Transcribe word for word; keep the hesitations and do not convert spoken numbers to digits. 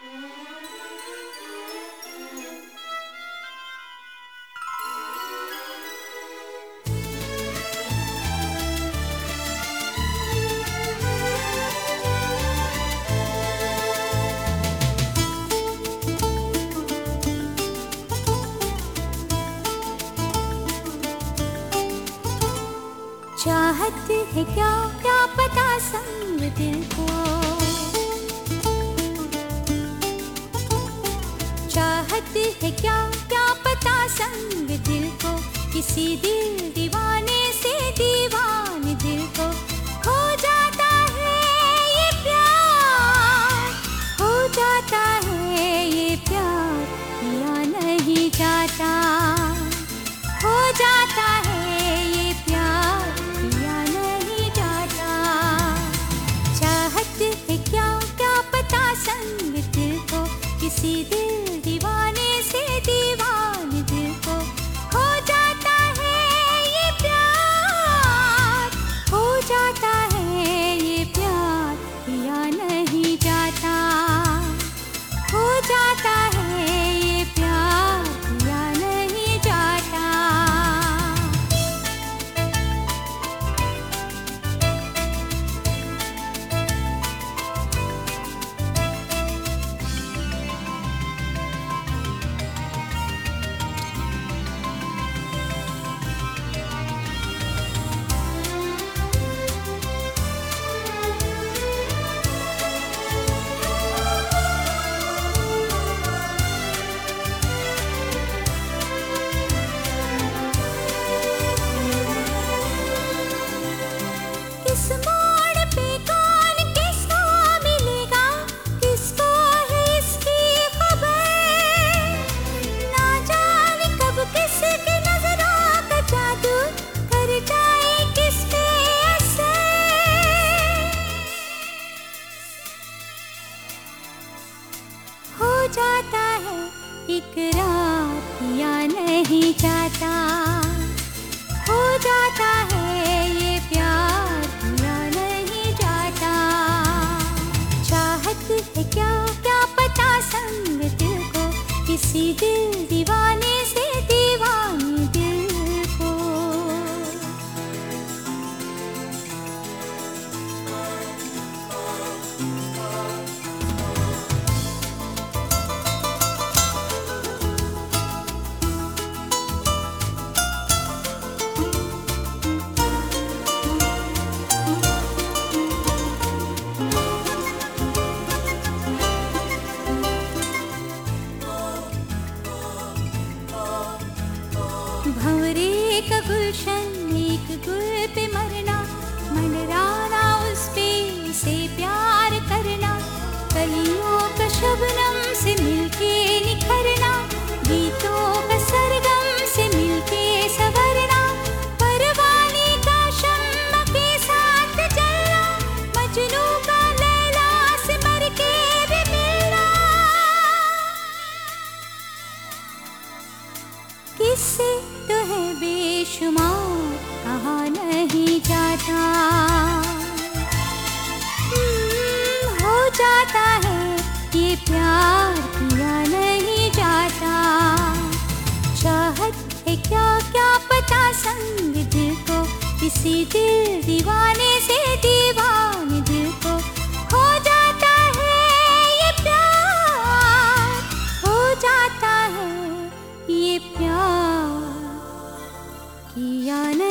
चाहत है क्या क्या पता संग दिल को, चाहत है क्या क्या पता संग दिल को, किसी दिल दीवाने से दीवान दिल को खो जाता है ये प्यार, हो जाता है ये प्यार किया नहीं जाता, हो जाता है ये प्यार किया नहीं जाता। चाहत है क्या क्या पता संग दिल को, किसी दिल दीवाने से दीवान दिल को हो जाता है ये प्यार, हो जाता है ये प्यार किया नहीं जाता, हो जाता है ये प्यार किया नहीं जाता। हो जाता है इकरार किया नहीं जाता, हो जाता है ये प्यार किया नहीं जाता। चाहत है क्या क्या पता संग दिल को, किसी दिल दीवाने से दीवाने दिल को। भंवरे का गुलशन एक गुल पे मरना, मंडराना उस पे से प्यार करना, कलियों का शबनम से मिलके निखरना, गीतों का सरगम से मिलके संवरना, परवाने का शम्मा के साथ जलना, मजनू का लैला से मर के भी मिलना। किससे तो है बेशुमार कहा नहीं जाता, हो जाता है ये प्यार किया नहीं जाता। चाहत है क्या क्या पता संग दिल को, किसी दिल दीवाने से दीवाने दिल को हो जाता है ये प्यार, हो जाता है ये प्यार किया नहीं